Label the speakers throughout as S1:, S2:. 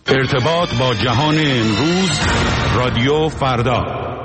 S1: ارتباط با جهان امروز، رادیو فردا.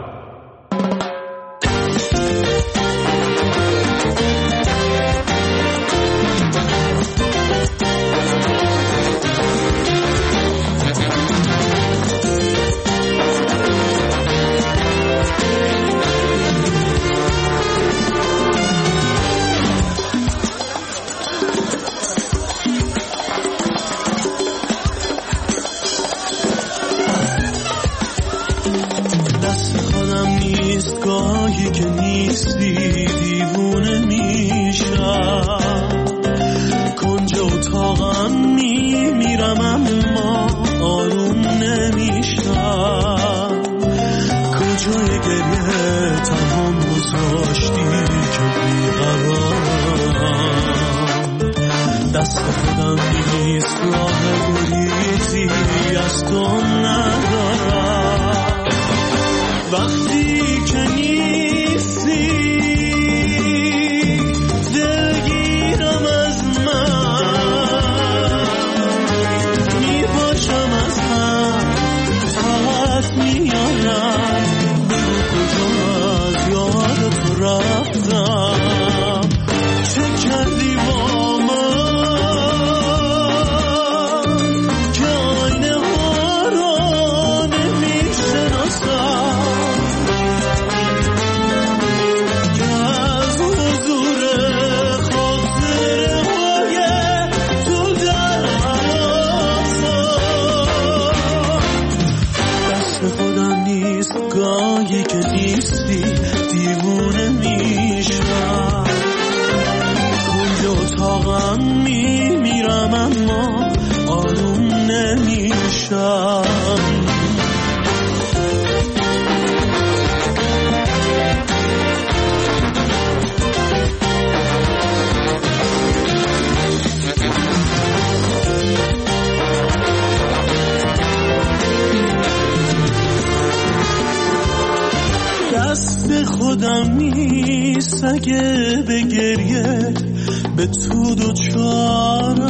S2: خودم نیست اگه به گریه به تو دوچارم،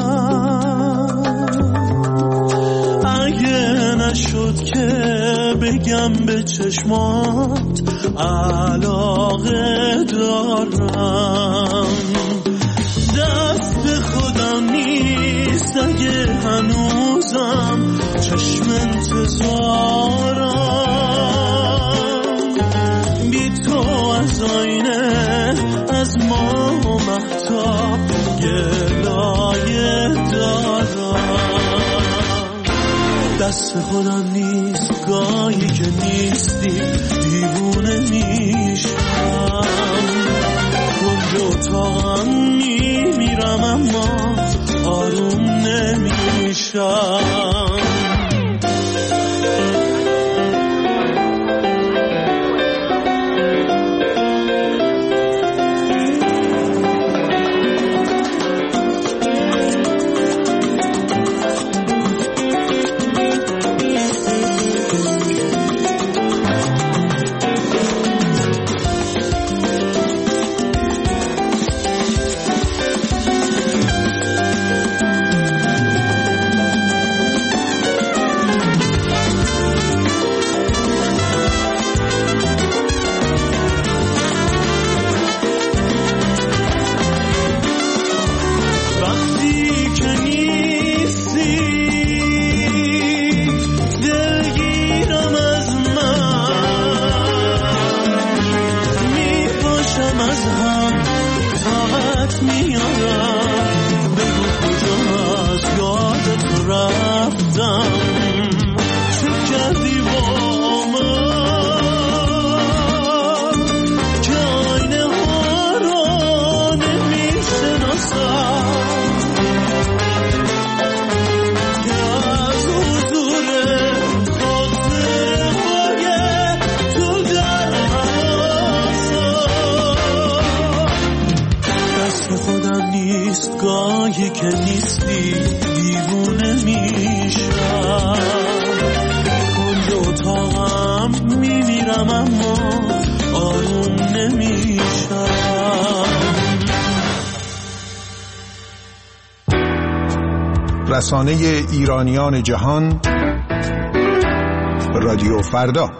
S2: اگه نشد که بگم به چشمات علاقه دارم. دست خودم نیست اگه هنوزم چشم انتظارم، از آینه از ما و مهتاب گلایه دارم. دست خودم نیست گاهی که نیستی دیوونه میشم، کنج اتاقم میمیرم اما آروم نمیشم.
S3: رسانه ایرانیان جهان، رادیو فردا.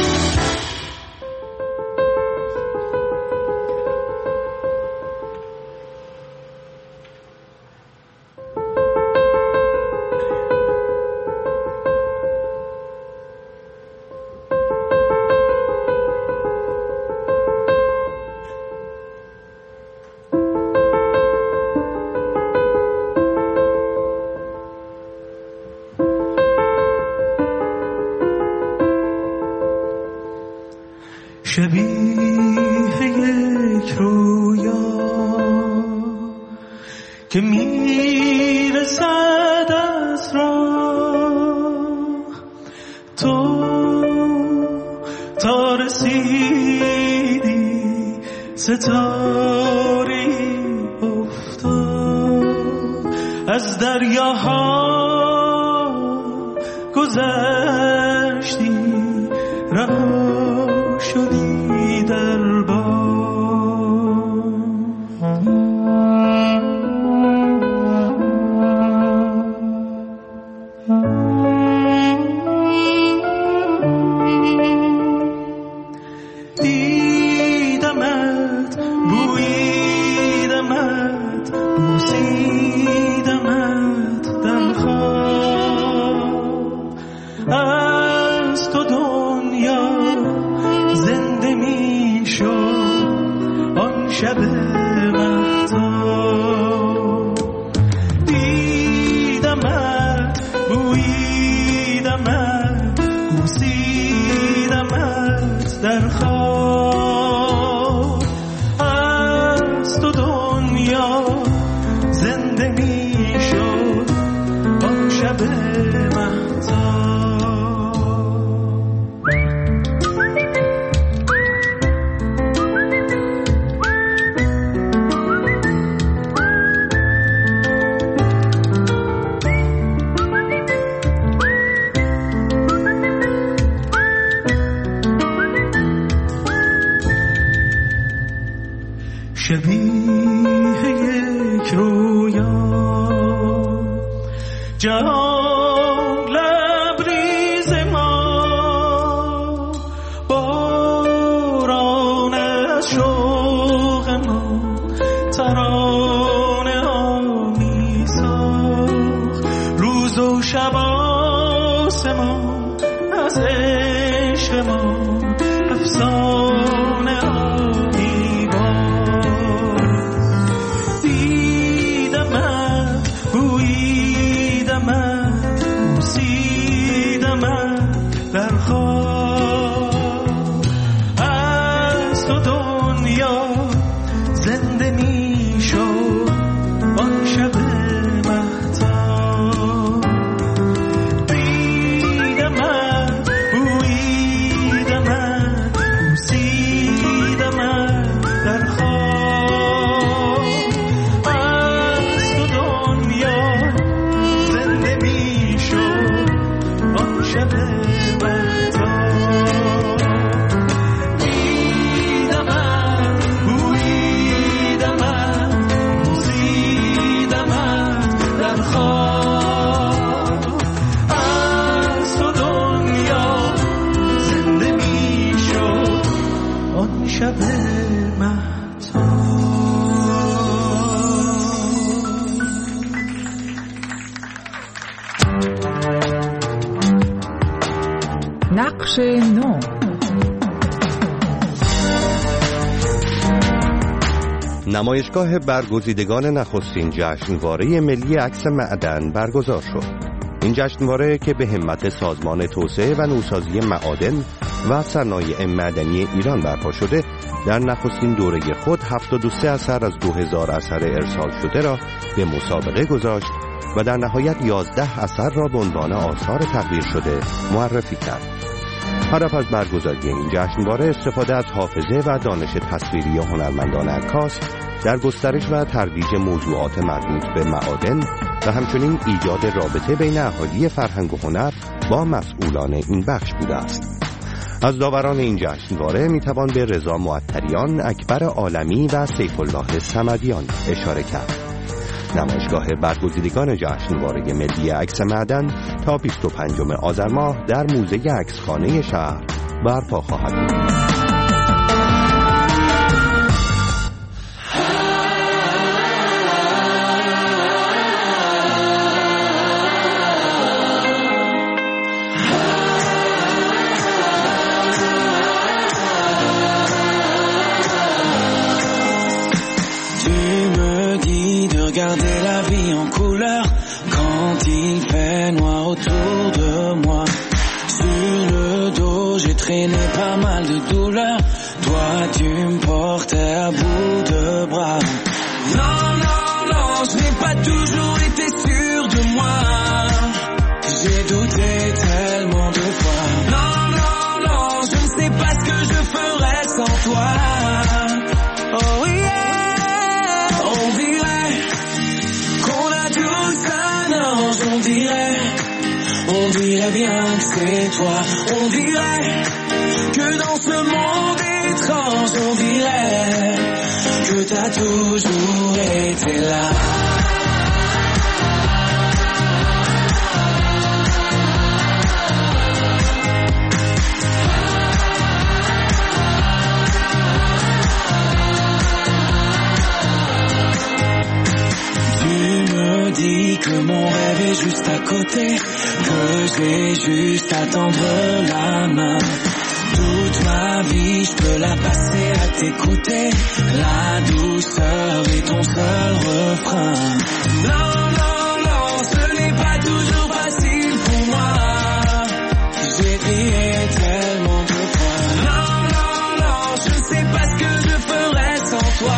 S2: شبیه یک رویا که میرسد از راه، تو تا رسیدی ستاره افتاد، از دریاها گذشتی رها شدی در باد. دیدمت، بوییدمت، بوسیدمت در خواب، از تو دنیا زنده می شد آن شب مهتاب. دیدمت، بوییدمت، بوسیدمت در خواب، از تو دنیا زنده می شد آن شب مهتاب. شبیه یک رویا جهان لبریز ما، باران از شوق ما ترانه ها می ساخت، روز و شب آسمان از عشق ما افسانه ها می باخت. دیدمت، بوییدمت، بوسیدمت در خواب، از تو دنیا زنده می شد آن شب مهتاب. دیدمت، بوییدمت، بوسیدمت در خواب، از تو دنیا زنده می شد آن شب مهتاب. دیدمت، بوییدمت، بوسیدمت در خواب، از تو دنیا زنده می شد آن شب مهتاب.
S4: نقش نو.
S5: نمایشگاه برگزیدگان نخستین جشنواره ملی عکس معدن برگزار شد. این جشنواره که به همت سازمان توسعه و نوسازی معادن و صنایع معدنی ایران برپا شده، در نخستین دوره خود 73 اثر از 2000 اثر ارسال شده را به مسابقه گذاشت و در نهایت 11 اثر را به عنوان آثار تغییر شده معرفی کرد. هدف از برگزاری این جشنواره استفاده از حافظه و دانش تصویری هنرمندان عکاس در گسترش و ترویج موضوعات مربوط به معادن و همچنین ایجاد رابطه بین اهالی فرهنگ و هنر با مسئولان این بخش بوده است. از داوران این جشنواره میتوان به رضا معطریان، اکبر عالمی و سیف الله صمدیان اشاره کرد. نمایشگاه برگزیدگان جشنواره ملی عکس معدن تا 25 آذر ماه در موزه عکسخانه شهر برپا خواهد بود.
S2: Regarder la vie en couleur quand il fait noir autour de moi. Sur le dos j'ai traîné pas mal de douleurs. Toi tu me portais à bout de bras. Non, non, non, je n'ai pas toujours été sûr de moi. J'ai douté tellement de toi. Non, non, non, je ne sais pas ce que je ferais sans toi. Oh yeah. On dirait bien que c'est toi. On dirait que dans ce monde étrange, on dirait que t'as toujours été là. Dis que mon rêve est juste à côté, que j'ai juste à tendre la main. Toute ma vie, je peux la passer à t'écouter. La douceur est ton seul refrain. Non, non, non, ce n'est pas toujours facile pour moi. J'ai crié tellement de fois. Non, non, non, je ne sais pas ce que je ferais sans toi.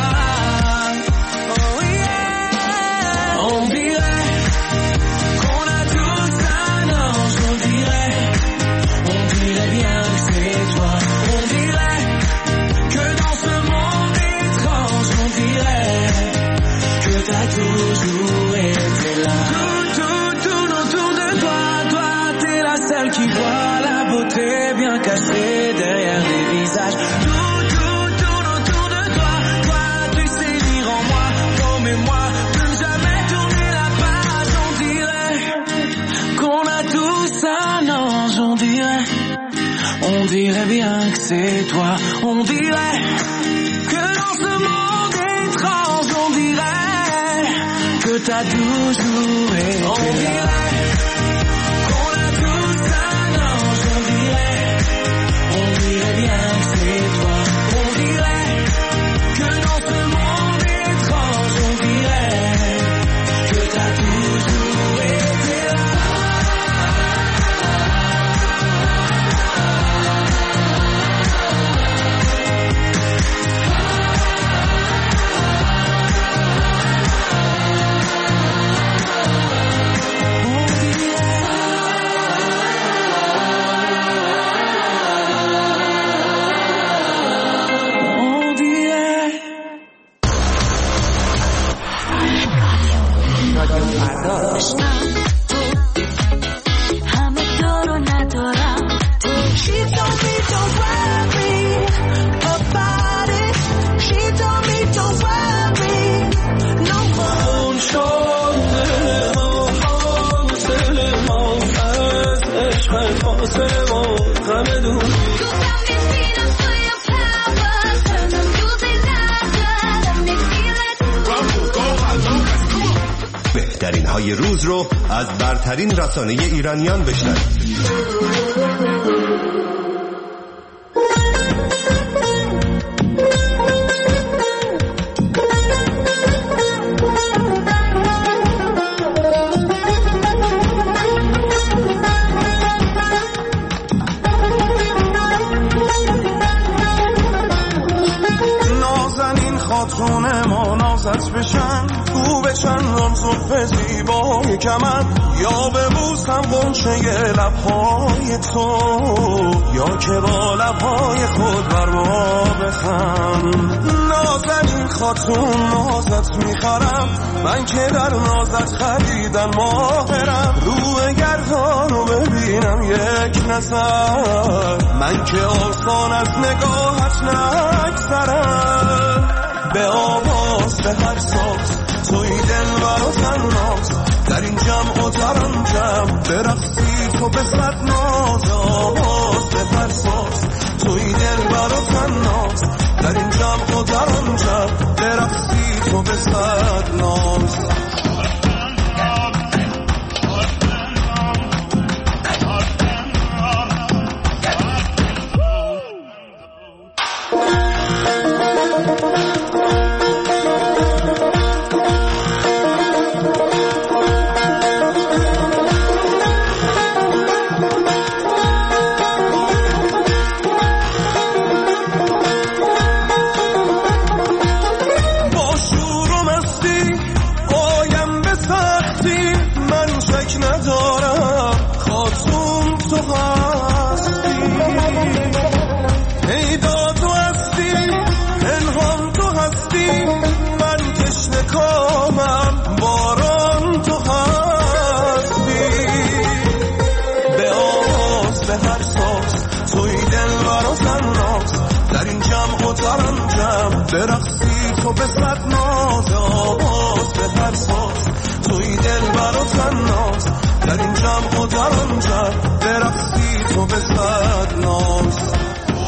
S2: Toujours été là. Tout autour de toi, toi t'es la seule qui voit la beauté bien cachée derrière les visages. Tout autour de toi, toi tu sais lire en moi, promets-moi de ne jamais tourner la page. On dirait qu'on a tous un ange, on dirait bien que c'est toi. On dirait que dans ce monde étrange, on dirait que t'as toujours été là. On dirait qu'on a tous un ange. On dirait bien que c'est toi. On dirait que dans ce monde étrange, on dirait que t'as toujours été là.
S5: بهترین های روز رو از برترین رسانه ایرانیان بشنوید.
S2: خاتون ما نازت بشن، تو بشن رمزوف زیبای کمن، یا ببوسم غنچه لبهای تو، یا که با لبهای خود بر ما بخند. نازنین خاتون نازت میخرم، من که در نازت خریدن ماهرم، روی گردان رو ببینم یک نظر، من که آسان از نگاهت نگذرم. به آواز به هر ساز توی دلبر و تناس، در این جمع و در آن جمع برقصی تو به صد ناز، آواز به فرساز. توی دلبر و تناس، در این جمع و در آن جمع برقصی تو به صد ناز. برقصی تو به صد ناز، آواز به فرساز. توی دلبر و تناز، در این جمع و در آن جمع برقصی تو به صد ناز.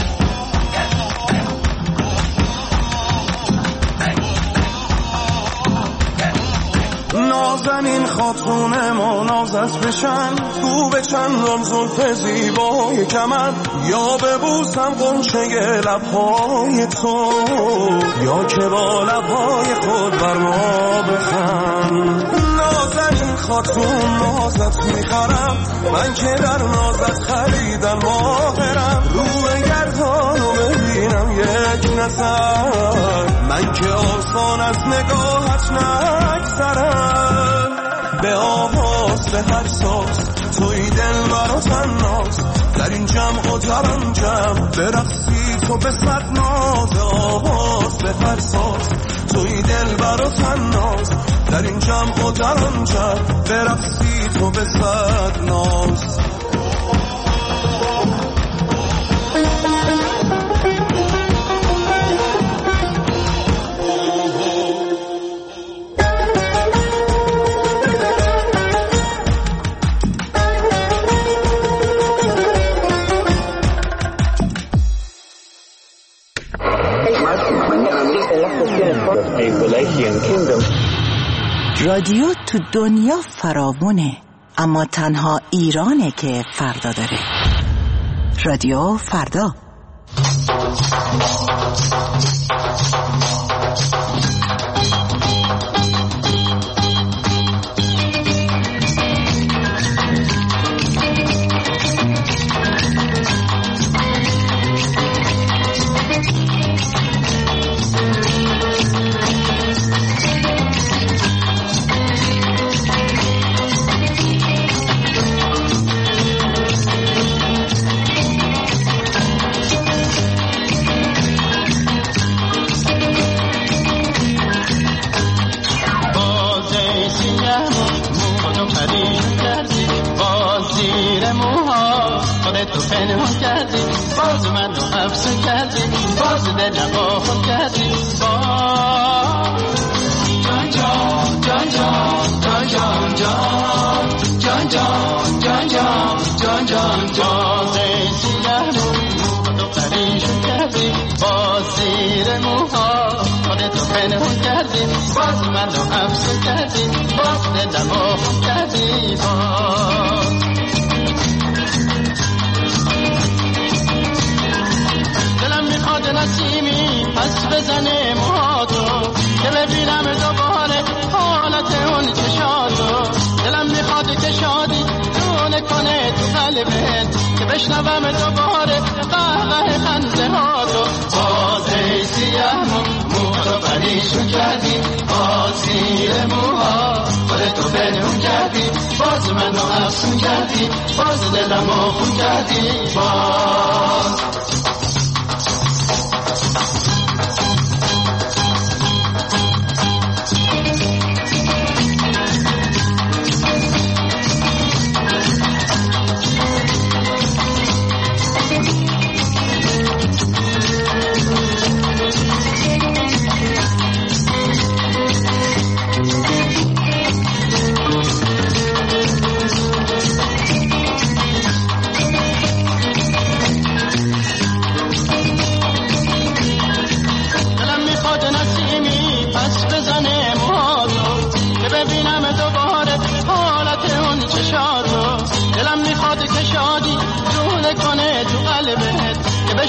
S2: نازنین خاتون ما نازت بشن، تو به چندان زلف زیبای کمن، یا ببوسم غنچه لبهای تو، یا که با لبهای خود بر ما بخند. نازنین خاتون نازت میخرم، من که در نازت خریدم ماهرم. روی گردانو ببینم یک نظر، من که آسان از نگاهت نگذرم. به آواز به هر ساز، توی دلبر و تناز، در این جمع و در آن جمع برقصی تو به صد ناز، آواز به هر ساز. توی دلبر و تناز، در این جمع و در آن جمع برقصی تو به صد ناز.
S6: رادیو تو دنیا فراوونه، اما تنها ایرانه که فردا داره. رادیو فردا.
S7: تو پنهان کردی، باز من رو افسون کردی، باز دلم آخون کردی. جان جان جان جان جان جان جان جان جان جان جان جان جان سیاه مو تو پریشون کردی، باز زیر موها خودتو پنهان کردی، باز من رو افسون کردی، باز دلم آخون کردی. نسیمی پس بزنه موهاتو که ببینم دوباره حالت اون چشاتو. دلم میخواد که شادی دونه کنه تو قلبت، که بشنوم دوباره قهقه خنده هاتو. باز ای سیاه موهاتو پریشون کردی، باز زیر موها خودتو پنهون کردی، باز منو افسون کردی، باز دلم آخون کردی. باز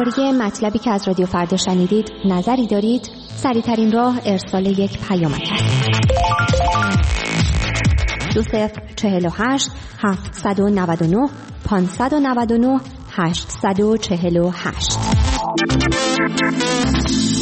S8: درباره مطلبی که از رادیو فردا شنیدید نظری دارید؟ سریع‌ترین راه ارسال یک پیامک است. 2048 799 599 848